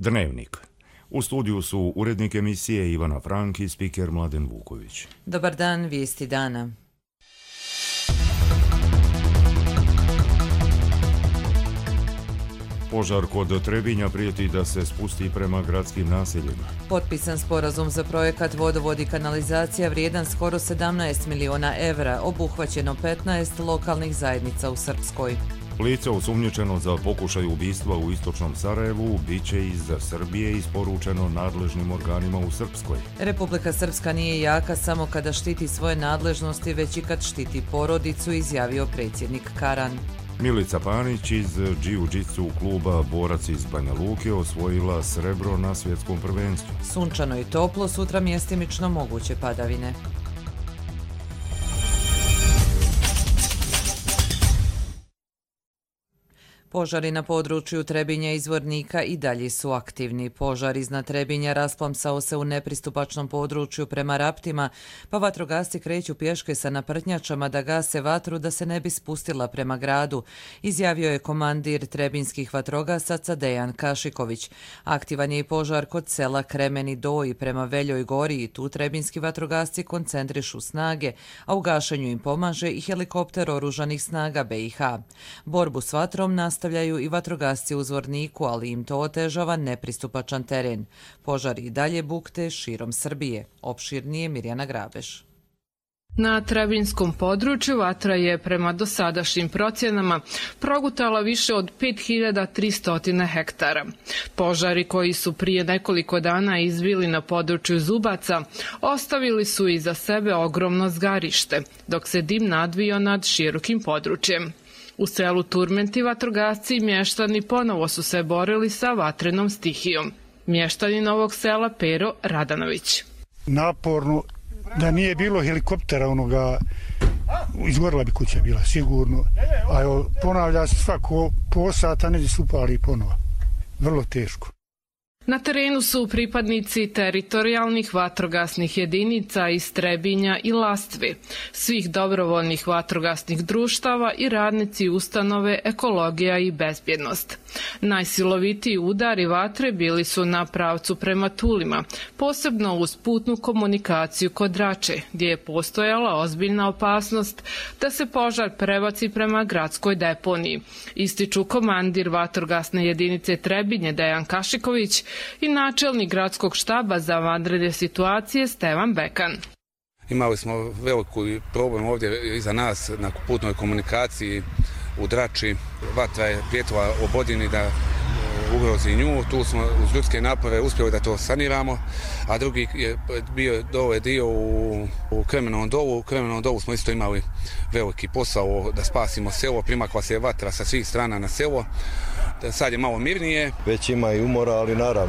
Dnevnik. U studiju su urednik emisije Ivana Frank i spiker Mladen Vuković. Dobar dan, vijesti dana. Požar kod Trebinja prijeti da se spusti prema gradskim naseljima. Potpisan sporazum za projekat vodovod i kanalizacija vrijedan skoro 17 miliona evra, obuhvaćeno 15 lokalnih zajednica u Srpskoj. Lice osumnjičeno za pokušaj ubistva u istočnom Sarajevu biće iz Srbije isporučeno nadležnim organima u Srpskoj. Republika Srpska nije jaka samo kada štiti svoje nadležnosti, već i kad štiti porodicu, izjavio predsjednik Karan. Milica Panić iz džiu-džitsu kluba Borac iz Banja Luke osvojila srebro na svjetskom prvenstvu. Sunčano i toplo, sutra mjestimično moguće padavine. Požari na području Trebinja i Zvornika i dalje su aktivni. Požar iznad Trebinja rasplamsao se u nepristupačnom području prema Raptima, pa vatrogasci kreću pješke sa naprtnjačama da gase vatru da se ne bi spustila prema gradu, izjavio je komandir trebinskih vatrogasaca Dejan Kašiković. Aktivan je i požar kod sela Kremeni Doji prema Veljoj gori i tu trebinski vatrogasci koncentrišu snage, a u gašenju im pomaže i helikopter oružanih snaga BiH. Borbu s vatrom nastavljaju i vatrogasci u Zvorniku, ali im to otežava nepristupačan teren. Požari i dalje bukte širom Srbije. Opširnije Mirjana Grabeš. Na Trebinskom području vatra je prema dosadašnjim procjenama progutala više od 5300 hektara. Požari koji su prije nekoliko dana izbili na području Zubaca ostavili su iza sebe ogromno zgarište, dok se dim nadvio nad širokim područjem. U selu Turmenti vatrogasci i mještani ponovo su se borili sa vatrenom stihijom. Mještanin ovog sela Pero Radanović. Naporno, da nije bilo helikoptera izgorila bi kuća bila sigurno, a evo, ponavlja se svako po sata, neđe se upali ponovo. Vrlo teško. Na terenu su pripadnici teritorijalnih vatrogasnih jedinica iz Trebinja i Lastve, svih dobrovoljnih vatrogasnih društava i radnici ustanove Ekologija i bezbjednost. Najsilovitiji udari vatre bili su na pravcu prema Tulima, posebno uz putnu komunikaciju kod Rače, gdje je postojala ozbiljna opasnost da se požar prebaci prema gradskoj deponiji, ističu komandir vatrogasne jedinice Trebinje Dejan Kašiković i načelnik gradskog štaba za vanredne situacije Stevan Bekan. Imali smo veliki problem ovdje iza nas na putnoj komunikaciji u Drači. Vatra je prijetila Obodini da ugrozi nju. Tu smo uz ljudske napore uspjeli da to saniramo, a drugi je bio dole dio u Kremenom dolu. U Kremenom dolu smo isto imali veliki posao da spasimo selo. Primakla se vatra sa svih strana na selo. Sad je malo mirnije. Već ima i umora, ali naravno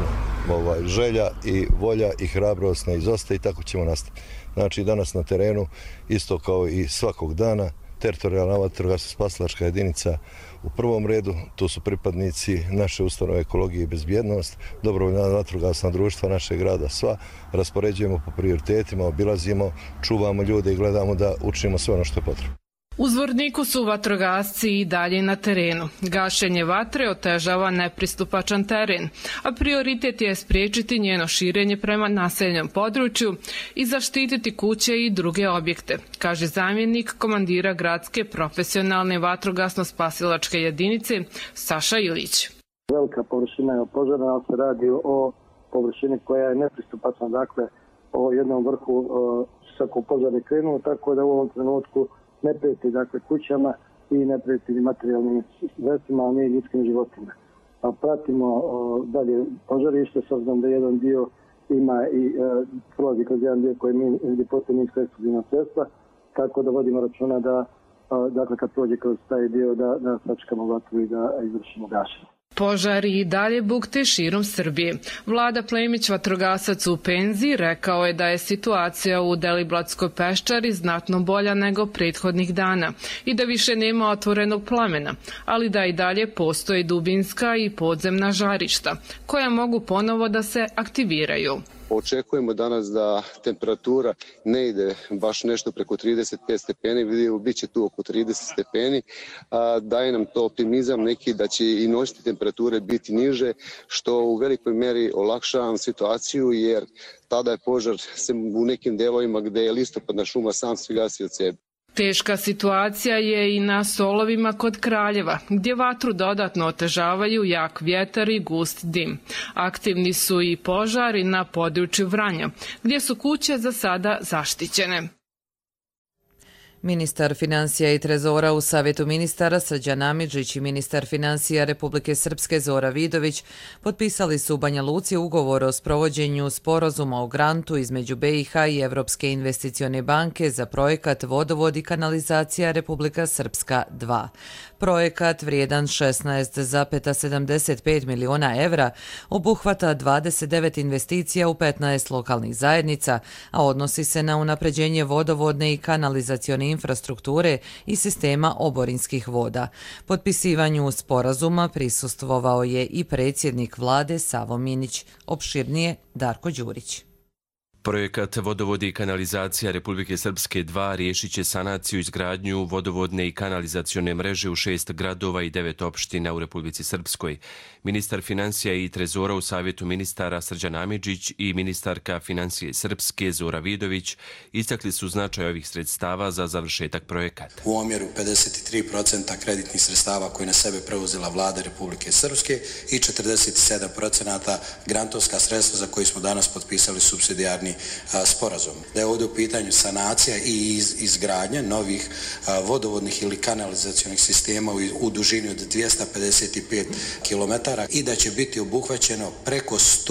želja i volja i hrabrost ne izostaje i tako ćemo nastaviti. Znači danas na terenu, isto kao i svakog dana, teritorijalna vatrogasna spasilačka jedinica u prvom redu, tu su pripadnici naše ustanove Ekologije i bezbjednost, dobrovoljna vatrogasna društva našeg grada, sva raspoređujemo po prioritetima, obilazimo, čuvamo ljude i gledamo da učinimo sve ono što je potrebno. U Zvorniku su vatrogasci i dalje na terenu. Gašenje vatre otežava nepristupačan teren, a prioritet je spriječiti njeno širenje prema naseljenom području i zaštititi kuće i druge objekte, kaže zamjenik komandira gradske profesionalne vatrogasno-spasilačke jedinice Saša Ilić. Velika površina je požarna, ali se radi o površini koja je nepristupačna, dakle o jednom vrhu svako požar je krenuo, tako da u ovom trenutku ne prijeti kućama i ne prijeti materijalnim sredstvima, ali i ljudskim životima. A pratimo dalje požarište, s obzirom da jedan dio ima i prolazi kroz jedan dio gdje postoji minsko eksplozivna sredstva, tako da vodimo računa da kad prođe kroz taj dio da sačekamo vatru i da izvršimo gašenje. Požari i dalje bukte širom Srbije. Vlada Plemić, vatrogasac u penziji, rekao je da je situacija u Deliblatskoj peščari znatno bolja nego prethodnih dana i da više nema otvorenog plamena, ali da i dalje postoje dubinska i podzemna žarišta, koja mogu ponovo da se aktiviraju. Očekujemo danas da temperatura ne ide baš nešto preko 35 stepeni, vidimo bit će tu oko 30 stepeni, daje nam to optimizam neki da će i noćne temperature biti niže, što u velikoj meri olakšava situaciju, jer tada je požar u nekim delovima gde je listopadna šuma sam se gasi od sebe. Teška situacija je i na Solovima kod Kraljeva, gdje vatru dodatno otežavaju jak vjetar i gust dim. Aktivni su i požari na području Vranja, gdje su kuće za sada zaštićene. Ministar financija i trezora u Savjetu ministara Srđan Amidžić i ministar financija Republike Srpske Zora Vidović potpisali su u Banja Luci ugovor o sprovođenju sporazuma o grantu između BiH i Evropske investicione banke za projekat Vodovod i kanalizacija Republika Srpska 2. Projekat vrijedan 16,75 miliona evra obuhvata 29 investicija u 15 lokalnih zajednica, a odnosi se na unapređenje vodovodne i kanalizacione infrastrukture i sistema oborinskih voda. Potpisivanju sporazuma prisustvovao je i predsjednik vlade Savo Minić. Opširnije Darko Đurić. Projekat Vodovodi i kanalizacija Republike Srpske 2 riješit će sanaciju i izgradnju vodovodne i kanalizacione mreže u 6 gradova i 9 opština u Republici Srpskoj. Ministar financija i trezora u Savjetu ministara Srđan Amidžić i ministarka financije Srpske Zora Vidović istakli su značaj ovih sredstava za završetak projekata. U omjeru 53% kreditnih sredstava koje na sebe preuzela vlada Republike Srpske i 47% grantovska sredstva za koje smo danas potpisali supsidijarni sporazum. Da je ovdje u pitanju sanacija i izgradnja novih vodovodnih ili kanalizacionih sistema u dužini od 255 km i da će biti obuhvaćeno preko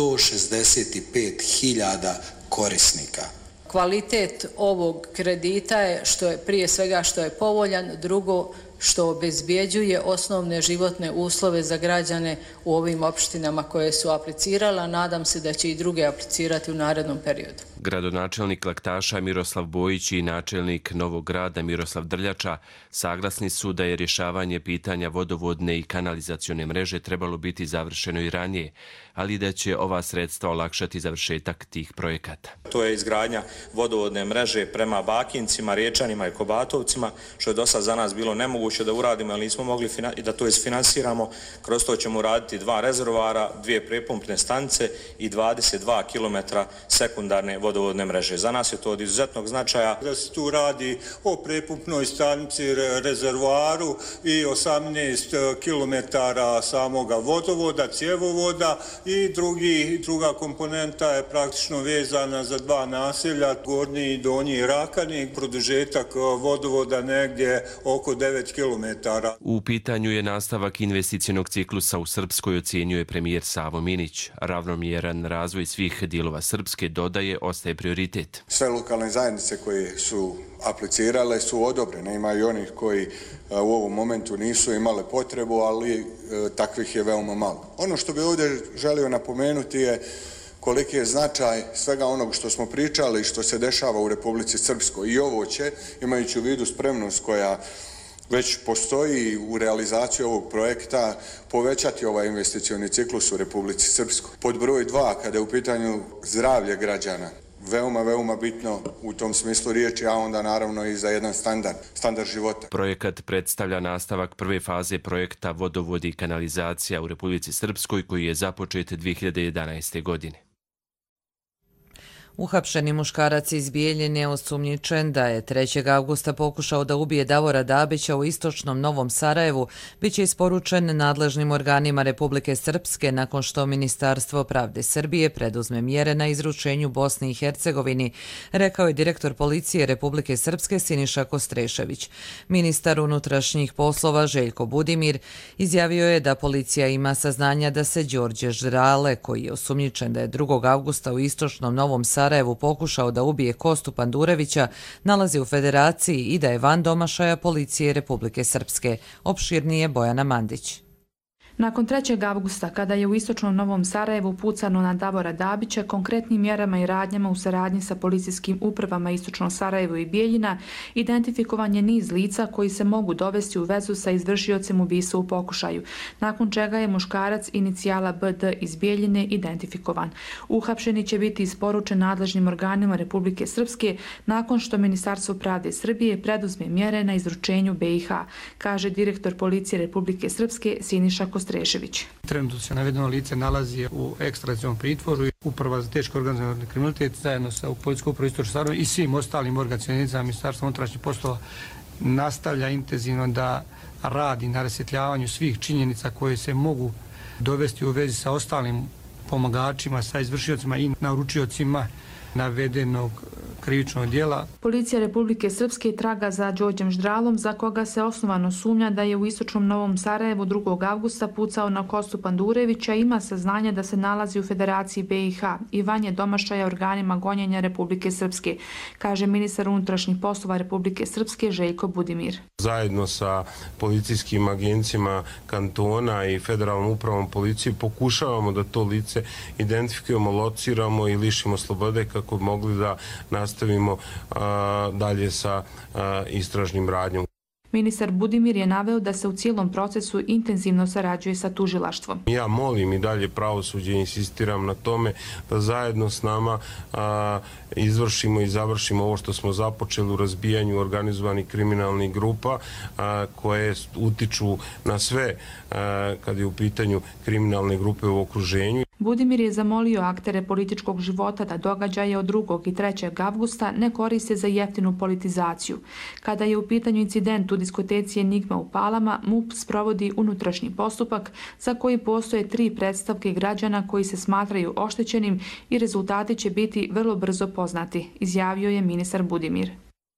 165.000 korisnika. Kvalitet ovog kredita je prije svega što je povoljan, drugo što obezbjeđuje osnovne životne uslove za građane u ovim opštinama koje su aplicirala. Nadam se da će i druge aplicirati u narednom periodu. Gradonačelnik Laktaša Miroslav Bojić i načelnik Novog grada Miroslav Drljača saglasni su da je rješavanje pitanja vodovodne i kanalizacione mreže trebalo biti završeno i ranije, ali da će ova sredstva olakšati završetak tih projekata. To je izgradnja vodovodne mreže prema Bakincima, Riječanima i Kobatovcima, što je do sad za nas bilo nemoguće da uradimo, ali nismo mogli da to isfinansiramo. Kroz to ćemo uraditi 2 rezervoara, 2 prepumpne stanice i 22 km sekundarne vodovodne mreže. Za nas je to od izuzetnog značaja. Da se tu radi o prepumpnoj stanici, rezervoaru i 18 km samoga vodovoda, cjevovoda i druga komponenta je praktično vezana za 2 naselja, Gornji i Donji Rakani, produžetak vodovoda negdje oko 9 km. U pitanju je nastavak investicionog ciklusa u Srpskoj, ocjenjuje premijer Savo Minić. Ravnomjeran razvoj svih dijelova Srpske, dodaje, ostaje prioritet. Sve lokalne zajednice koje su aplicirale su odobrene. Ima i onih koji u ovom momentu nisu imale potrebu, ali takvih je veoma malo. Ono što bi ovdje želio napomenuti je koliki je značaj svega onog što smo pričali i što se dešava u Republici Srpskoj. I ovo će, imajući u vidu spremnost koja već postoji u realizaciji ovog projekta, povećati ovaj investicioni ciklus u Republici Srpskoj. Pod broj 2, kada je u pitanju zdravlje građana, veoma bitno u tom smislu riječi, a onda naravno i za jedan standard života. Projekat predstavlja nastavak prve faze projekta Vodovodi i kanalizacija u Republici Srpskoj, koji je započet 2011. godine. Uhapšeni muškarac iz Bijeljine je osumnjičen da je 3. avgusta pokušao da ubije Davora Dabića u istočnom Novom Sarajevu, biće isporučen nadležnim organima Republike Srpske nakon što Ministarstvo pravde Srbije preduzme mjere na izručenju Bosni i Hercegovini, rekao je direktor policije Republike Srpske Siniša Kostrešević. Ministar unutrašnjih poslova Željko Budimir izjavio je da policija ima saznanja da se Đorđe Ždrale, koji je osumnjičen da je 2. avgusta u istočnom Novom Sarajevu pokušao da ubije Kostu Pandurevića, nalazi u Federaciji i da je van domašaja policije Republike Srpske. Opširnije Bojana Mandić. Nakon 3. avgusta, kada je u istočnom Novom Sarajevu pucano na Davora Dabića, konkretnim mjerama i radnjama u saradnji sa policijskim upravama Istočno Sarajevo i Bijeljina, identifikovan je niz lica koji se mogu dovesti u vezu sa izvršiocem ubistva u pokušaju, nakon čega je muškarac inicijala BD iz Bijeljine identifikovan. Uhapšeni će biti isporučen nadležnim organima Republike Srpske nakon što Ministarstvo pravde Srbije preduzme mjere na izručenju BiH, kaže direktor policije Republike Srpske Siniša Kostrešević. Trenutno se navedeno lice nalazi u ekstradicionom pritvoru. Uprava za teški organizovani kriminalitet zajedno sa policijskom upravom Istočno Sarajevo i svim ostalim organizacijama Ministarstva unutrašnjih poslova nastavlja intenzivno da radi na rasvjetljavanju svih činjenica koje se mogu dovesti u vezi sa ostalim pomagačima, sa izvršiocima i naručiocima navedenog krivičnog djela. Policija Republike Srpske traga za Đorđem Ždralom, za koga se osnovano sumnja da je u istočnom Novom Sarajevu 2. avgusta pucao na Kostu Pandurevića, ima saznanje da se nalazi u Federaciji BiH i vanje domašaja organima gonjenja Republike Srpske, kaže ministar unutrašnjih poslova Republike Srpske Željko Budimir. Zajedno sa policijskim agencijama kantona i federalnom upravom policije pokušavamo da to lice identifikujemo, lociramo i lišimo slobode kako bi mogli da nastavimo dalje sa istražnim radnjom. Ministar Budimir je naveo da se u cijelom procesu intenzivno sarađuje sa tužilaštvom. Ja molim i dalje pravosuđe i insistiram na tome da zajedno s nama izvršimo i završimo ovo što smo započeli u razbijanju organizovanih kriminalnih grupa koje utiču na sve kad je u pitanju kriminalne grupe u okruženju. Budimir je zamolio aktere političkog života da događaje od 2. i 3. avgusta ne koriste za jeftinu politizaciju. Kada je u pitanju incident u diskoteci Enigma u Palama, MUP sprovodi unutrašnji postupak za koji postoje 3 predstavke građana koji se smatraju oštećenim i rezultati će biti vrlo brzo poznati, izjavio je ministar Budimir.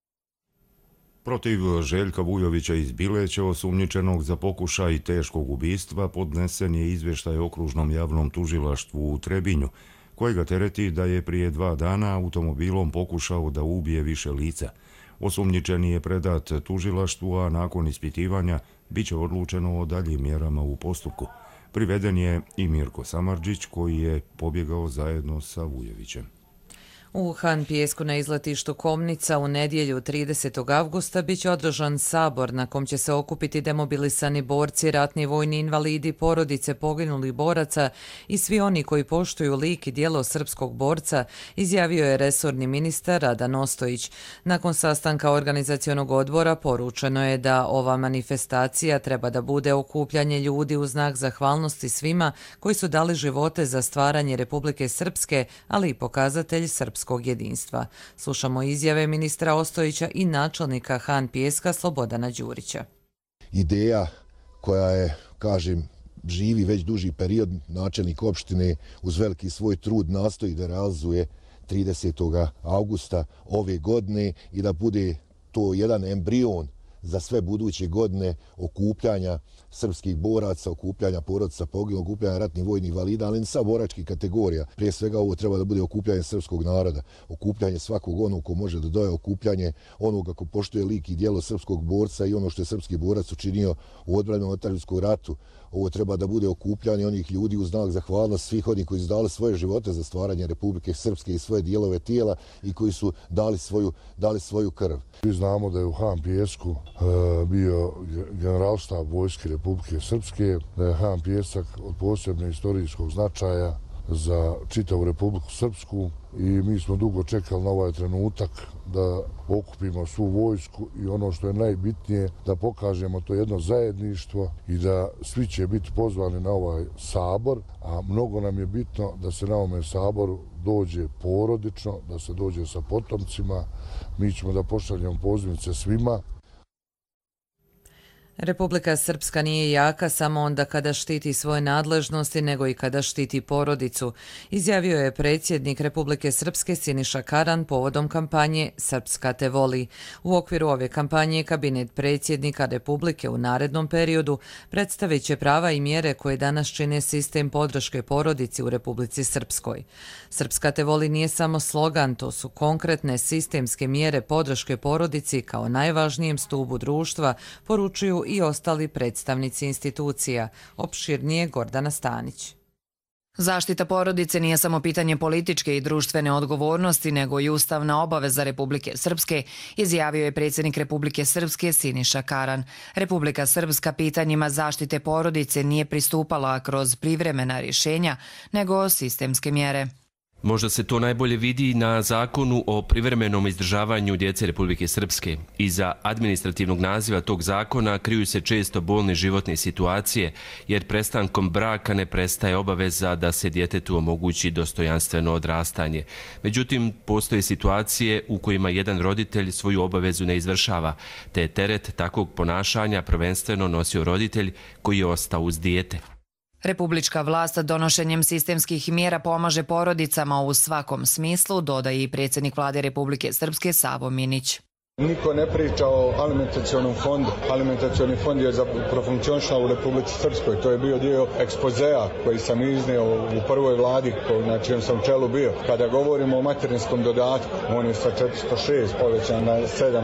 Protiv Željka Vujovića iz Bileća, osumnjičenog za pokušaj teškog ubistva, podnesen je izvještaj okružnom javnom tužilaštvu u Trebinju, kojega tereti da je prije 2 dana automobilom pokušao da ubije više lica. Osumnjičeni je predat tužilaštvu, a nakon ispitivanja biće odlučeno o daljim mjerama u postupku. Priveden je i Mirko Samardžić, koji je pobjegao zajedno sa Vujovićem. U Han Pijesku na izletištu Komnica u nedjelju 30. avgusta biće održan sabor na kom će se okupiti demobilisani borci, ratni vojni invalidi, porodice poginulih boraca i svi oni koji poštuju lik i djelo srpskog borca, izjavio je resorni ministar Radan Ostojić. Nakon sastanka organizacionog odbora poručeno je da ova manifestacija treba da bude okupljanje ljudi u znak zahvalnosti svima koji su dali živote za stvaranje Republike Srpske, ali i pokazatelj srpskog jedinstva. Slušamo izjave ministra Ostojića i načelnika Han Pijeska Slobodana Đurića. Ideja koja je, kažem, živi već duži period, načelnik opštine uz veliki svoj trud nastoji da realizuje 30. avgusta ove godine i da bude to jedan embrion za sve buduće godine okupljanja srpskih boraca, okupljanja porodica poginulih, okupljanja ratnih vojnih invalida, ali ne samo boračkih kategorija. Prije svega ovo treba da bude okupljanje srpskog naroda, okupljanje svakog onog ko može da doje, okupljanje onoga ko poštuje lik i djelo srpskog borca i ono što je srpski borac učinio u odbranom otadžbinskom ratu. Ovo treba da bude okupljanje onih ljudi u znak zahvalnosti svih onih koji su dali svoje živote za stvaranje Republike Srpske i svoje dijelove tijela i koji su dali svoju krv. Mi znamo da je u Han Pijesku bio generalštab vojske Republike Srpske, da je Han Pijesak od posebne istorijskog značaja za čitavu Republiku Srpsku i mi smo dugo čekali na ovaj trenutak da okupimo svu vojsku i ono što je najbitnije da pokažemo to jedno zajedništvo i da svi će biti pozvani na ovaj sabor, a mnogo nam je bitno da se na ovome saboru dođe porodično, da se dođe sa potomcima. Mi ćemo da pošaljemo pozivnice svima. Republika Srpska nije jaka samo onda kada štiti svoje nadležnosti, nego i kada štiti porodicu, izjavio je predsjednik Republike Srpske Siniša Karan povodom kampanje Srpska te voli. U okviru ove kampanje kabinet predsjednika Republike u narednom periodu predstavit će prava i mjere koje danas čine sistem podrške porodici u Republici Srpskoj. Srpska te voli nije samo slogan, to su konkretne sistemske mjere podrške porodici kao najvažnijem stubu društva, poručuju i ostali predstavnici institucija. Opširnije Gordana Stanić. Zaštita porodice nije samo pitanje političke i društvene odgovornosti, nego i ustavna obaveza Republike Srpske, izjavio je predsjednik Republike Srpske Siniša Karan. Republika Srpska pitanjima zaštite porodice nije pristupala kroz privremena rješenja, nego sistemske mjere. Možda se to najbolje vidi na zakonu o privremenom izdržavanju djece Republike Srpske. Iza administrativnog naziva tog zakona kriju se često bolne životne situacije, jer prestankom braka ne prestaje obaveza da se djetetu omogući dostojanstveno odrastanje. Međutim, postoje situacije u kojima jedan roditelj svoju obavezu ne izvršava, te je teret takvog ponašanja prvenstveno nosio roditelj koji je ostao uz dijete. Republička vlast donošenjem sistemskih mjera pomaže porodicama u svakom smislu, dodaje i predsjednik vlade Republike Srpske Savo Minić. Niko ne priča o alimentacionom fondu. Alimentacioni fond je profunkcionisao u Republici Srpskoj. To je bio dio ekspozea koji sam iznio u prvoj vladi na čijem sam čelu bio. Kada govorimo o materinskom dodatku, on je sa 406 povećan na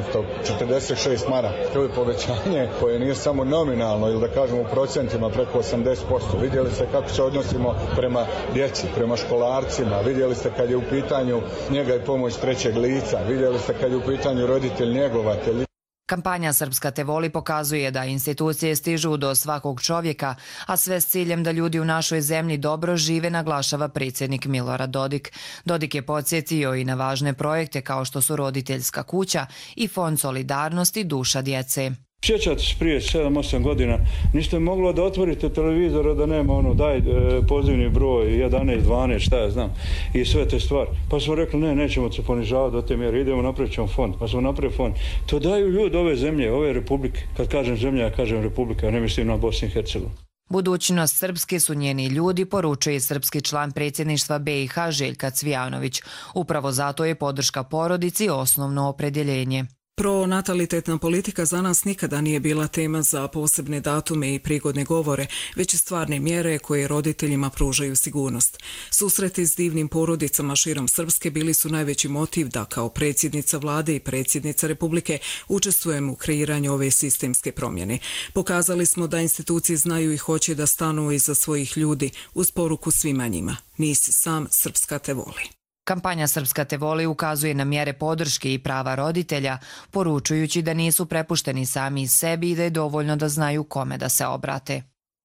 746 maraka. To je povećanje koje nije samo nominalno ili da kažemo u procentima preko 80%. Vidjeli ste kako se odnosimo prema djeci, prema školarcima. Vidjeli ste kad je u pitanju njega i pomoć trećeg lica. Vidjeli ste kad je u pitanju roditelj njegovatelji. Kampanja Srpska te voli pokazuje da institucije stižu do svakog čovjeka, a sve s ciljem da ljudi u našoj zemlji dobro žive, naglašava predsjednik Milorad Dodik. Dodik je podsjetio i na važne projekte kao što su roditeljska kuća i Fond solidarnosti Duša djece. Sjećate se prije 7-8 godina, niste mogli da otvorite televizor da nema daj pozivni broj 11, 12, šta ja znam, i sve te stvari. Pa smo rekli nećemo se ponižavati do te mjere, idemo napraviti ćemo fond. Pa smo napravili fond. To daju ljudi ove zemlje, ove republike. Kad kažem zemlja, ja kažem republika, ne mislim na Bosnu i Hercegovinu. Budućnost Srpske su njeni ljudi, poručuje srpski član predsjedništva BiH Željka Cvijanović. Upravo zato je podrška porodici osnovno opredjeljenje. Pronatalitetna politika za nas nikada nije bila tema za posebne datume i prigodne govore, već stvarne mjere koje roditeljima pružaju sigurnost. Susreti s divnim porodicama širom Srpske bili su najveći motiv da kao predsjednica vlade i predsjednica Republike učestvujem u kreiranju ove sistemske promjene. Pokazali smo da institucije znaju i hoće da stanu iza svojih ljudi uz poruku svima njima. Nisi sam, Srpska te voli. Kampanja Srpska te voli ukazuje na mjere podrške i prava roditelja, poručujući da nisu prepušteni sami sebi i da je dovoljno da znaju kome da se obrate.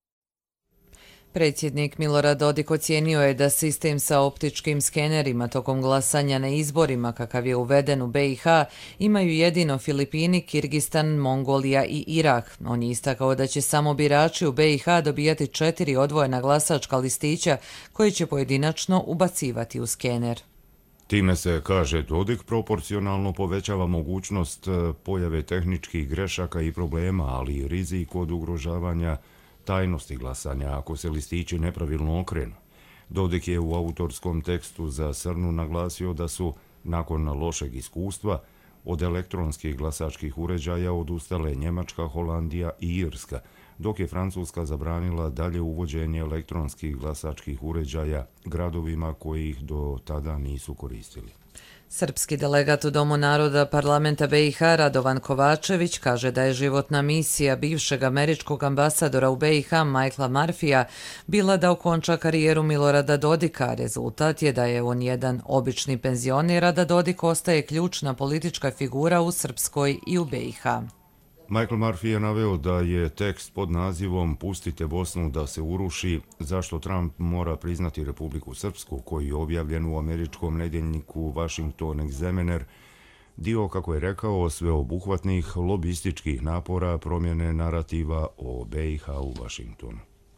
Predsjednik Milorad Dodik ocijenio je da sistem sa optičkim skenerima tokom glasanja na izborima, kakav je uveden u BiH, imaju jedino Filipini, Kirgistan, Mongolija i Irak. On je istakao da će samo birači u BiH dobijati 4 odvojena glasačka listića koji će pojedinačno ubacivati u skener. Time se, kaže Dodik, proporcionalno povećava mogućnost pojave tehničkih grešaka i problema, ali i rizik od ugrožavanja tajnosti glasanja ako se listići nepravilno okrenu. Dodik je u autorskom tekstu za Srnu naglasio da su, nakon lošeg iskustva, od elektronskih glasačkih uređaja odustale Njemačka, Holandija i Irska, dok je Francuska zabranila dalje uvođenje elektronskih glasačkih uređaja gradovima koji ih do tada nisu koristili. Srpski delegat u Domu naroda parlamenta BiH Radovan Kovačević kaže da je životna misija bivšeg američkog ambasadora u BiH Michaela Murphyja bila da okonča karijeru Milorada Dodika. Rezultat je da je on jedan obični penzioner, a da Dodik ostaje ključna politička figura u Srpskoj i u BiH. Michael Murphy je naveo da je tekst pod nazivom "Pustite Bosnu da se uruši, zašto Trump mora priznati Republiku Srpsku", koji je objavljen u američkom nedjeljniku Washington Examiner, dio, kako je rekao, sveobuhvatnih lobističkih napora promjene narativa o BiH u Washingtonu.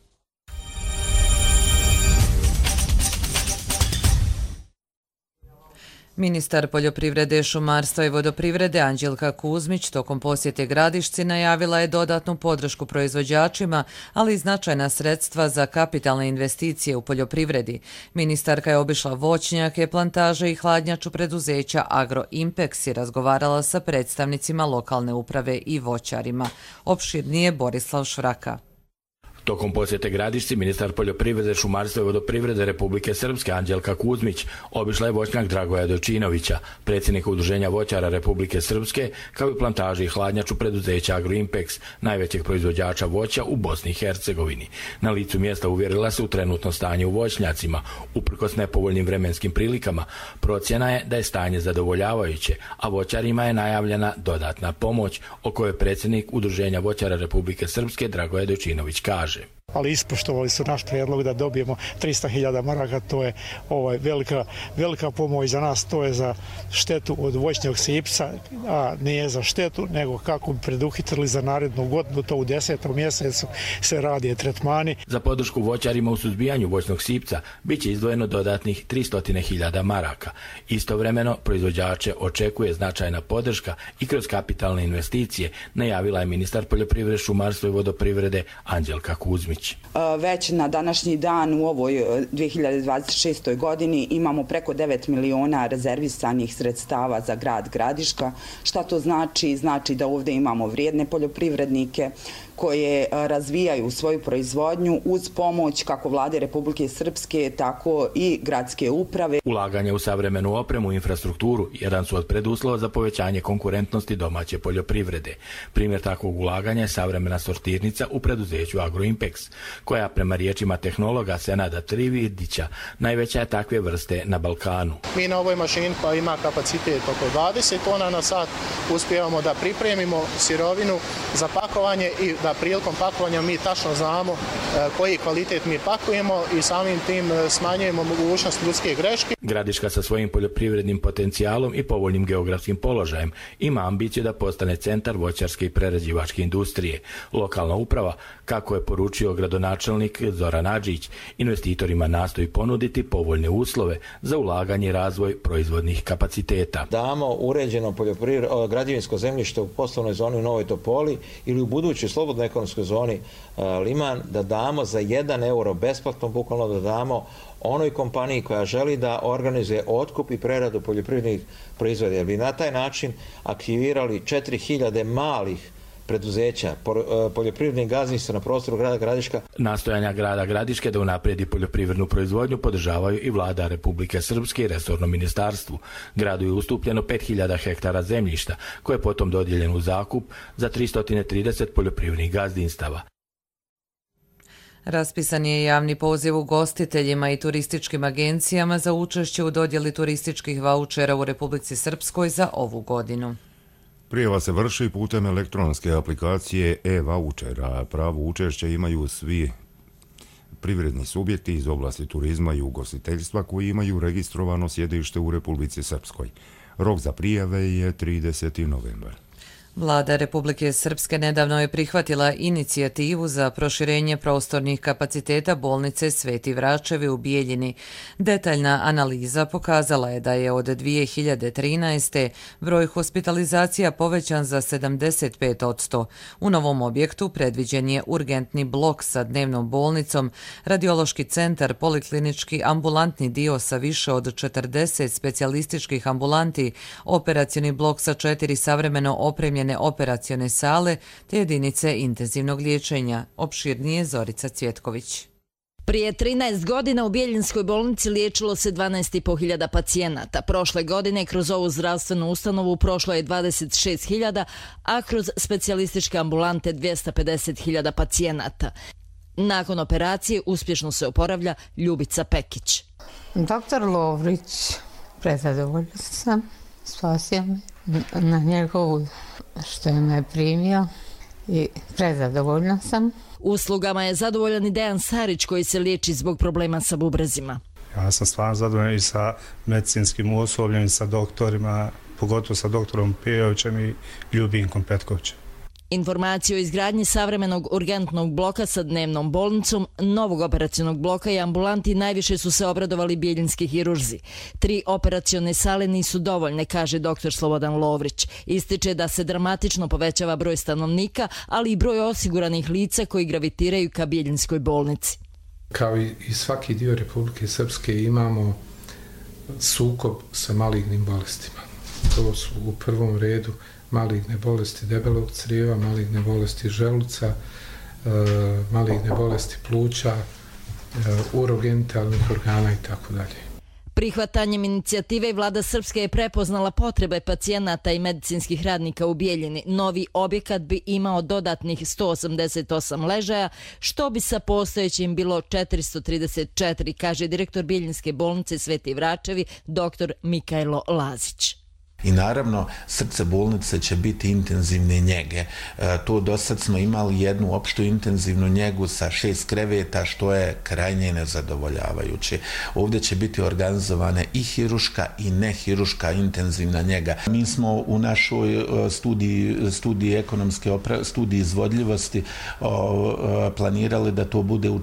Ministar poljoprivrede, šumarstva i vodoprivrede Anđelka Kuzmić tokom posjete Gradišci najavila je dodatnu podršku proizvođačima, ali i značajna sredstva za kapitalne investicije u poljoprivredi. Ministarka je obišla voćnjake, plantaže i hladnjaču preduzeća Agroimpex i razgovarala sa predstavnicima lokalne uprave i voćarima. Opširnije Borislav Švraka. Tokom posjete Gradišci, ministar poljoprivrede, šumarstva i vodoprivrede Republike Srpske Anđelka Kuzmić obišla je voćnjak Dragoja Dojčinovića, predsjednika Udruženja voćara Republike Srpske, kao i plantaži i hladnjaču preduzeća Agroimpex, najvećeg proizvođača voća u Bosni i Hercegovini. Na licu mjesta uvjerila se u trenutno stanje u voćnjacima. Uprkos nepovoljnim vremenskim prilikama, procjena je da je stanje zadovoljavajuće, a voćarima je najavljena dodatna pomoć, o kojoj predsjednik Udruženja voćara Republike Srpske Dragoje Dojčinović kaže. Ali ispoštovali su naš prijedlog da dobijemo 300.000 maraka, to je velika pomoć za nas, to je za štetu od voćnjog sipca, a nije za štetu, nego kako bi preduhitrili za narednu godinu, to u 10. mjesecu se radi tretmani. Za podršku voćarima u suzbijanju voćnog sipca bit će izdvojeno dodatnih 300.000 maraka. Istovremeno, proizvođače očekuje značajna podrška i kroz kapitalne investicije, najavila je ministar poljoprivrede, šumarstva i vodoprivrede Anđelka Kuzmić. Već na današnji dan u ovoj 2026. godini imamo preko 9 miliona rezervisanih sredstava za grad Gradiška. Šta to znači? Znači da ovdje imamo vrijedne poljoprivrednike koje razvijaju svoju proizvodnju uz pomoć kako vlade Republike Srpske, tako i gradske uprave. Ulaganje u savremenu opremu i infrastrukturu jedan su od preduslova za povećanje konkurentnosti domaće poljoprivrede. Primjer takvog ulaganja je savremena sortirnica u preduzeću Agroimpex, koja prema riječima tehnologa Senada Trividića najveća je takve vrste na Balkanu. Mi na ovoj mašini koja ima kapacitet oko 20 tona na sat uspijevamo da pripremimo sirovinu za pakovanje i da prilikom pakovanja mi tačno znamo koji kvalitet mi pakujemo i samim tim smanjujemo mogućnost ljudske greške. Gradiška sa svojim poljoprivrednim potencijalom i povoljnim geografskim položajem ima ambiciju da postane centar voćarske i prerađivačke industrije. Lokalna uprava, kako je poručio gradonačelnik Zoran Adžić, investitorima nastoji ponuditi povoljne uslove za ulaganje i razvoj proizvodnih kapaciteta. Damo uređeno građevinsko zemljište u poslovnoj zoni u Novoj Topoli ili u budućoj slobodnoj ekonomskoj zoni Liman, da damo za 1 euro besplatno, bukvalno da damo onoj kompaniji koja želi da organizuje otkup i preradu poljoprivrednih proizvoda, jer bi na taj način aktivirali 4000 malih preduzeća, poljoprivrednih gazdinstva na prostoru grada Gradiška. Nastojanja grada Gradiške da unaprijedi poljoprivrednu proizvodnju podržavaju i vlada Republike Srpske i resorno ministarstvu. Gradu je ustupljeno 5000 hektara zemljišta, koje je potom dodijeljeno u zakup za 330 poljoprivrednih gazdinstava. Raspisan je javni poziv ugostiteljima i turističkim agencijama za učešće u dodjeli turističkih vaučera u Republici Srpskoj za ovu godinu. Prijava se vrši putem elektronske aplikacije e-vaučera. Pravo učešće imaju svi privredni subjekti iz oblasti turizma i ugostiteljstva koji imaju registrovano sjedište u Republici Srpskoj. Rok za prijave je 30. novembar. Vlada Republike Srpske nedavno je prihvatila inicijativu za proširenje prostornih kapaciteta bolnice Sveti Vračevi u Bijeljini. Detaljna analiza pokazala je da je od 2013. broj hospitalizacija povećan za 75%. U novom objektu predviđen je urgentni blok sa dnevnom bolnicom, radiološki centar, poliklinički ambulantni dio sa više od 40 specijalističkih ambulanti, operacioni blok sa 4 savremeno opremljene operacione sale te jedinice intenzivnog liječenja. Opširnije Zorica Cvjetković. Prije 13 godina u Bijeljinskoj bolnici liječilo se 12.500 pacijenata. Prošle godine kroz ovu zdravstvenu ustanovu prošlo je 26.000, a kroz specijalističke ambulante 250.000 pacijenata. Nakon operacije uspješno se oporavlja Ljubica Pekić. Doktor Lovrić, prezadovoljna sam, spasio me na njegovu što je me primio i prezadovoljna sam. Uslugama je zadovoljan i Dejan Sarić koji se liječi zbog problema sa bubrezima. Ja sam stvarno zadovoljan i sa medicinskim osobljem i sa doktorima, pogotovo sa doktorom Pijovićem i Ljubinkom Petkovićem. Informacije o izgradnji savremenog urgentnog bloka sa dnevnom bolnicom, novog operacionog bloka i ambulanti najviše su se obradovali bijeljinski hirurzi. 3 operacione sale nisu dovoljne, kaže dr. Slobodan Lovrić. Ističe da se dramatično povećava broj stanovnika, ali i broj osiguranih lica koji gravitiraju ka bijeljinskoj bolnici. Kao i svaki dio Republike Srpske imamo sukob sa malignim bolestima. To su u prvom redu maligne bolesti debelog crijeva, maligne bolesti želuca, maligne bolesti pluća, urogenitalnih organa i tako dalje. Prihvatanjem inicijative vlada Srpske je prepoznala potrebe pacijenata i medicinskih radnika u Bijeljini. Novi objekat bi imao dodatnih 188 ležaja, što bi sa postojećim bilo 434, kaže direktor Bijeljinske bolnice Sveti Vračevi, dr. Mikajlo Lazić. I naravno, srce bolnice će biti intenzivne njege. To do sad smo imali jednu opštu intenzivnu njegu sa 6 kreveta, što je krajnje nezadovoljavajuće. Ovdje će biti organizovane i hiruška i nehiruška intenzivna njega. Mi smo u našoj studiji ekonomske studiji izvodljivosti planirali da to bude u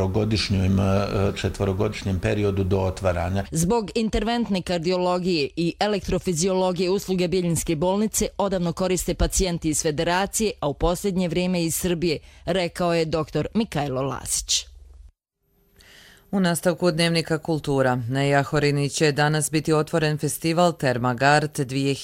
četvorogodišnjem periodu do otvaranja. Zbog interventne kardiologije i elektrofiziologije usluge Bijeljinske bolnice odavno koriste pacijenti iz Federacije, a u posljednje vrijeme iz Srbije, rekao je dr. Mikajlo Lazić. U nastavku Dnevnika kultura na Jahorini će danas biti otvoren festival Termagard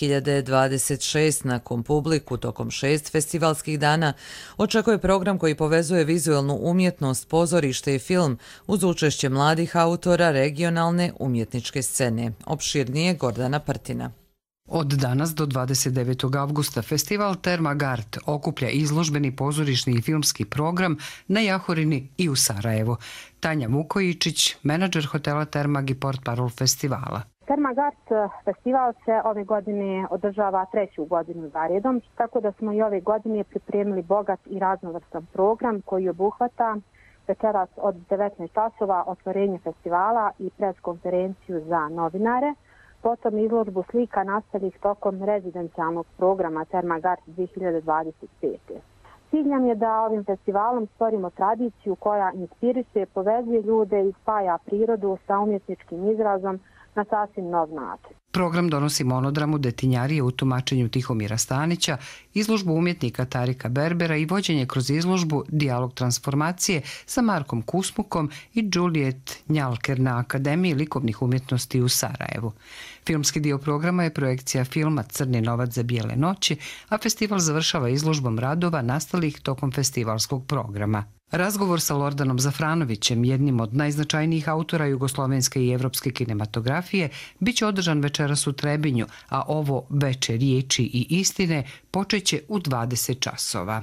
2026 na Kompubliku. Tokom 6 festivalskih dana očekuje program koji povezuje vizualnu umjetnost, pozorište i film uz učešće mladih autora regionalne umjetničke scene. Opširnije Gordana Partina. Od danas do 29. avgusta festival Termagard okuplja izložbeni, pozorišni i filmski program na Jahorini i u Sarajevu. Tanja Vukojičić, menadžer hotela Termag i portparol festivala. Termagard festival se ove godine održava 3. godinu za redom, tako da smo i ove godine pripremili bogat i raznovrstan program koji obuhvata večeras od 19 časova otvorenje festivala i preskonferenciju za novinare, potom izložbu slika nastalih tokom rezidencijalnog programa Termagard 2025. Cilj nam je da ovim festivalom stvorimo tradiciju koja inspiriše, povezuje ljude i spaja prirodu sa umjetničkim izrazom na sasvim nov način. Program donosi monodramu Detinjarije u tumačenju Tihomira Stanića, izložbu umjetnika Tarika Berbera i vođenje kroz izložbu Dijalog transformacije sa Markom Kusmukom i Juliet Njalker na Akademiji likovnih umjetnosti u Sarajevu. Filmski dio programa je projekcija filma Crni novac za bijele noći, a festival završava izložbom radova nastalih tokom festivalskog programa. Razgovor sa Lordanom Zafranovićem, jednim od najznačajnijih autora jugoslovenske i evropske kinematografije, bit će održan večeras u Trebinju, a ovo Veče riječi i istine počeće u 20 časova.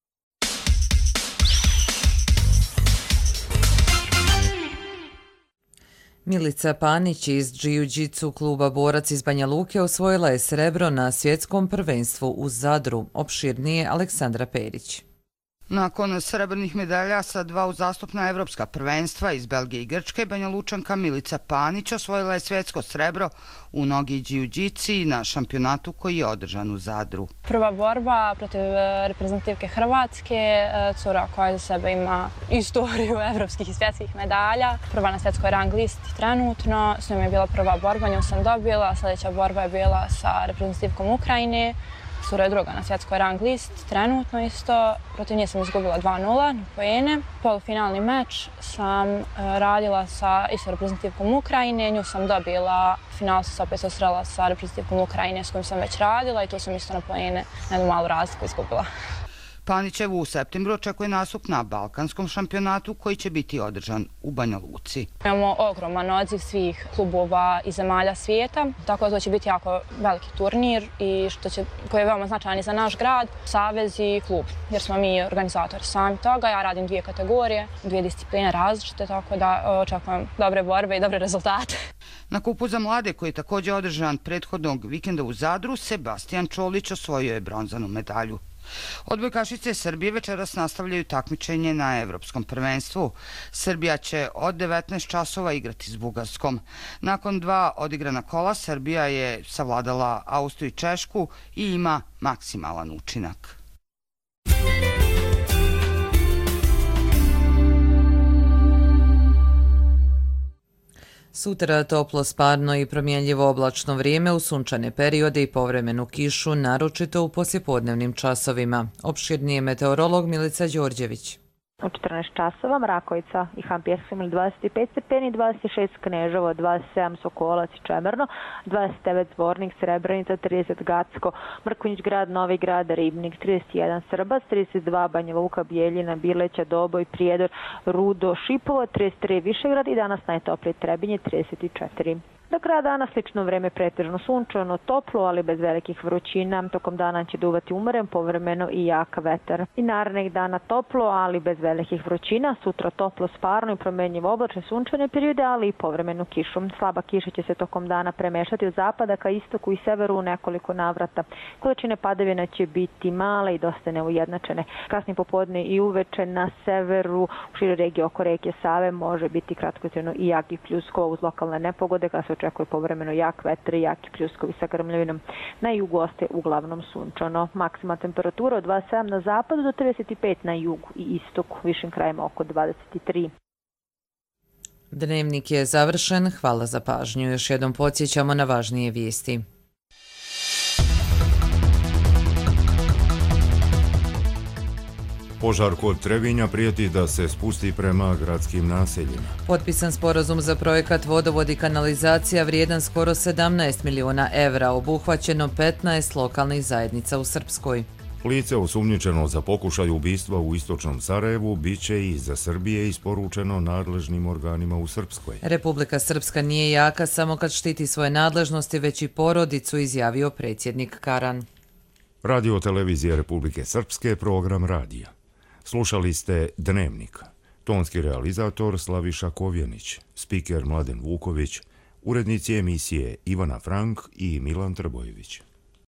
Milica Panić iz Jiu-Jitsu kluba Borac iz Banja Luke osvojila je srebro na svjetskom prvenstvu u Zadru. Opširnije Aleksandra Perić. Nakon srebrnih medalja sa 2 uzastopna evropska prvenstva iz Belgije i Grčke, Banja Lučanka Milica Panić osvojila je svjetsko srebro u nogi jiu-jitsu na šampionatu koji je održan u Zadru. Prva borba protiv reprezentativke Hrvatske, cura koja za sebe ima istoriju evropskih i svjetskih medalja. Prva na svjetskoj rang listi trenutno, s njom je bila prva borba, nju sam dobila, sljedeća borba je bila sa reprezentativkom Ukrajine. Cura je druga na svjetskoj rang list, trenutno isto. Protiv nje sam izgubila 2-0 na poene. Polufinalni meč sam radila sa isto reprezentativkom Ukrajine. Nju sam dobila, final sam se opet susrela sa reprezentativkom Ukrajine s kojom sam već radila i tu sam isto na poene na jednu malu razliku izgubila. Panićevu u septembru očekuje nastup na Balkanskom šampionatu koji će biti održan u Banja Luci. Imamo ogroman odziv svih klubova i zemalja svijeta, tako da to će biti jako veliki turnir i koji je veoma značajan za naš grad, savez i klub, jer smo mi organizatori sami toga. Ja radim 2 kategorije, 2 discipline različite, tako da očekujem dobre borbe i dobre rezultate. Na kupu za mlade koji je također održan prethodnog vikenda u Zadru, Sebastijan Čolić osvojio je bronzanu medalju. Odbojkašice Srbije večeras nastavljaju takmičenje na Evropskom prvenstvu. Srbija će od 19 časova igrati s Bugarskom. Nakon 2 odigrana kola, Srbija je savladala Austriju i Češku i ima maksimalan učinak. Sutra toplo, sparno i promjenljivo oblačno vrijeme u sunčane periode i povremenu kišu, naročito u poslijepodnevnim časovima. Opširnije meteorolog Milica Đorđević. U 14 časova Mrakovica i Hampijesk su imali 25 stepeni, 26 Kneževo, 27 Sokolac i Čemerno, 29 Zvornik, Srebrenica, 30 Gacko, Mrkonjić grad, Novi grad, Ribnik, 31 Srbac, 32 Banja Luka, Bijeljina, Bileća, Doboj, Prijedor, Rudo, Šipovo, 33 Višegrad i danas najtoplije Trebinje, 34. Do kraja dana slično vreme pretežno sunčano, toplo, ali bez velikih vrućina. Tokom dana će duvati umeren, povremeno i jak vetar. I narednih dana toplo, ali bez velikih vrućina. Sutra toplo, sparno i promenjivo oblačne sunčane periode, ali i povremenu kišu. Slaba kiša će se tokom dana premešati od zapada ka istoku i severu u nekoliko navrata. Količine padavina će biti male i dosta neujednačene. Kasnije popodne i uveče na severu, u široj regiji oko reke Save, može biti kratkotrajno i jaki pljuskova uz lokalne nepogode, kada se očekuje povremeno jak vetar i jaki pljuskovi sa grmljavinom. Na jugu ostaje uglavnom sunčano. Maksimalna temperatura od 27 na zapadu do 35 na jugu i istoku, višim krajima oko 23. Dnevnik je završen. Hvala za pažnju. Još jednom podsjećamo na važnije vijesti. Požar kod Trebinja prijeti da se spusti prema gradskim naseljima. Potpisan sporazum za projekat vodovod i kanalizacija vrijedan skoro 17 miliona evra, obuhvaćeno 15 lokalnih zajednica u Srpskoj. Lice osumnjičeno za pokušaj ubistva u istočnom Sarajevu biće iz Srbije isporučeno nadležnim organima u Srpskoj. Republika Srpska nije jaka samo kad štiti svoje nadležnosti, već i porodicu, izjavio predsjednik Karan. Radio televizije Republike Srpske, program radija. Slušali ste Dnevnik. Tonski realizator Slaviša Kovjenić, spiker Mladen Vuković, urednici emisije Ivana Frank i Milan Trbojević.